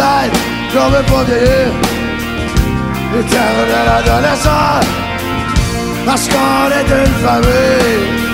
scène, qu'on veut pas vieillir. L'éternel adolescent, parce qu'on est une famille.